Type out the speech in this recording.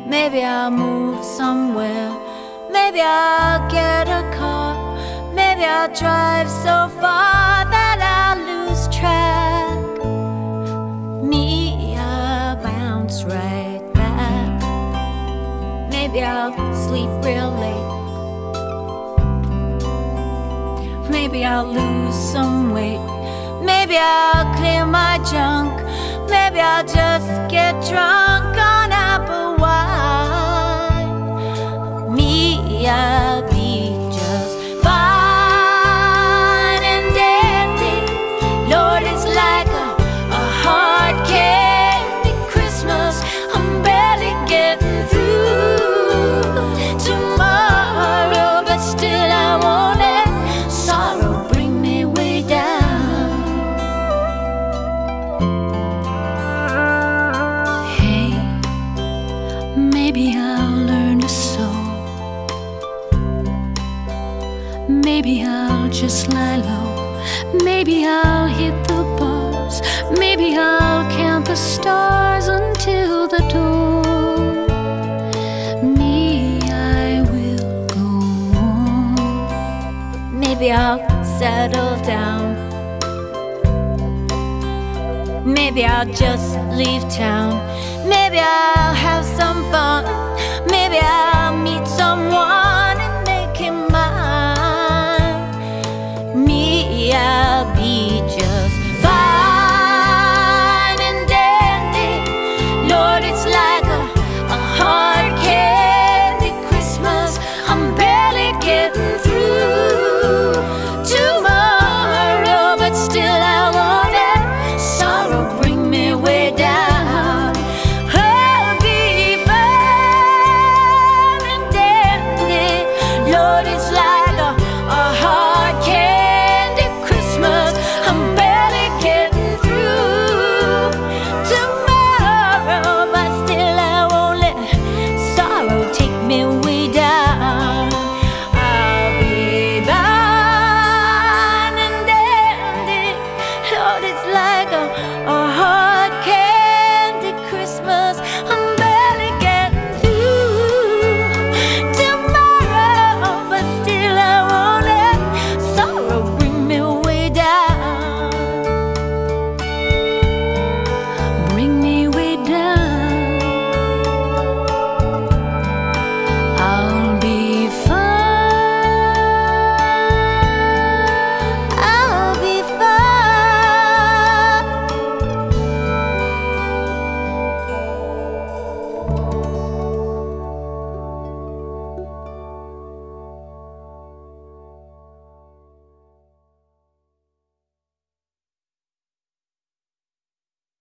Maybe I'll move somewhere. Maybe I'll get a car. Maybe I'll drive so far that I'll lose track. Me, I'll bounce right back. Maybe I'll sleep real late. Maybe I'll lose some weight. Maybe I'll clear my junk. Maybe I'll just get drunk on apple wine. Me, I'll be just fine and dandy. Lord, it's like a hard candy Christmas. I'm barely getting through tomorrow, but still I won't let sorrow bring me way down. Hey, maybe I'll learn to sew. Maybe I'll just lie low. Maybe I'll hit the bars. Maybe I'll count the stars until the dawn. Me, I will go on. Maybe I'll settle down. Maybe I'll just leave town. Maybe I'll have some